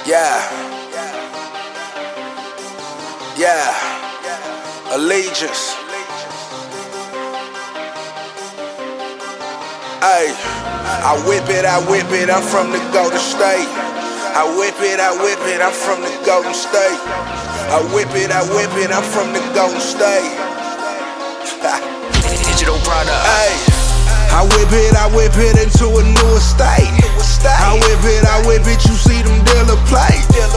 Yeah, yeah, allegiance. Ay, I whip it, I'm from the Golden State. I whip it, I'm from the Golden State. I whip it, I'm from the Golden State. Digital product. Ay, I whip it into a new estate. I whip it, you see them dealer play.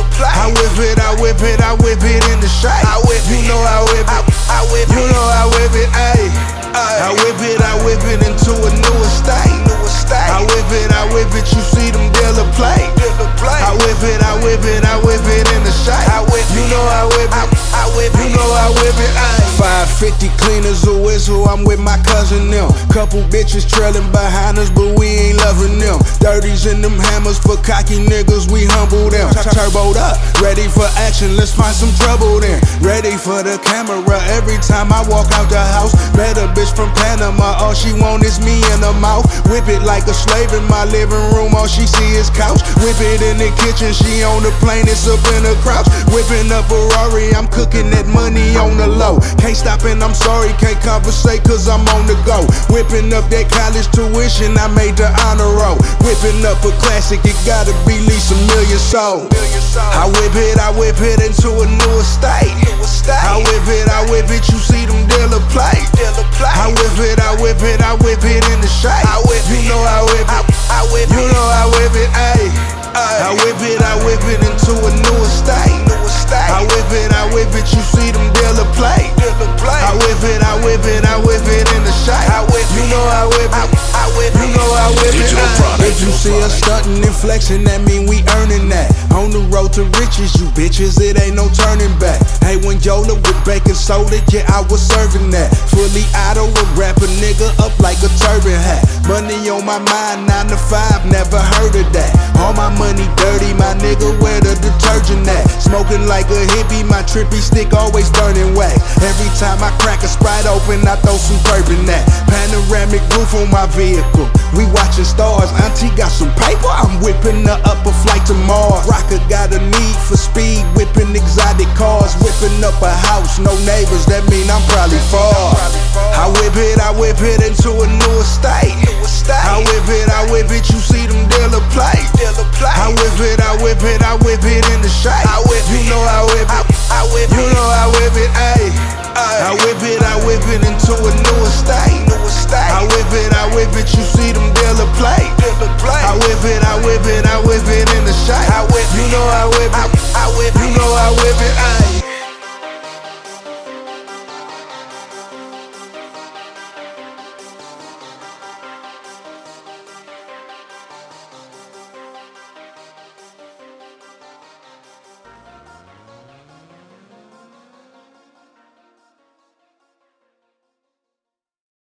I whip it in the shade. You know I whip it, you know I whip it, ayy. I whip it into a new estate. I whip it, you see them dealer play. I whip it in the shade. You know I whip it, you know I whip it, ayy. 550 cleaners a whistle, I'm with my cousin them. Couple bitches trailing behind us, but we ain't loving them. 30s in them hammers for cocky niggas, we humble them. Turboed up, ready for action, let's find some trouble then. Ready for the camera every time I walk out the house. Met a bitch from Panama, all she want is me in her mouth. Whip it like a slave in my living room, all she see is couch. Whip it in the kitchen, she on the plane, it's up in her crouch. Whipping up a Ferrari, I'm cooking that money on the low. Can't stop and I'm sorry, can't conversate cause I'm on the go. Whipping up that college tuition, I made the honor roll. Whipping up a classic, it gotta be at least $1 million sold. I whip it into a new estate. I whip it, you see them dealer play. I whip it in the shade. You know I whip it, you know I whip it, ayy. I whip it into a new estate. I whip it, you see them dealer play. I whip it in the shade. You know I whip it, you know I whip it, ayy. If you see us stunting and flexing, that mean we earning that. On the road to riches, you bitches, it ain't no turning back. Hey, when Yola with baking soda, yeah, I was serving that. Fully idle, a rapper nigga up like a turban hat. Money on my mind, 9 to 5, never heard of that. All my money dirty, my nigga, where the detergent at? Smoking like a hippie, my trippy stick always burning wax. Every time I crack a Sprite open, I throw some bourbon at. Panoramic roof on my vehicle, we watching stars. Auntie got some paper, I'm whipping her up a flight to Mars. Rocker got a need for speed, whipping exotic cars. Whipping up a house, no neighbors, that mean I'm probably far. I whip it into a new estate. I whip it, you see them dealer play. I whip it in the shade. You know I whip it, you know I whip it, ayy. I whip it into a new estate. I whip it, you see them dealer play. I whip it in the shade.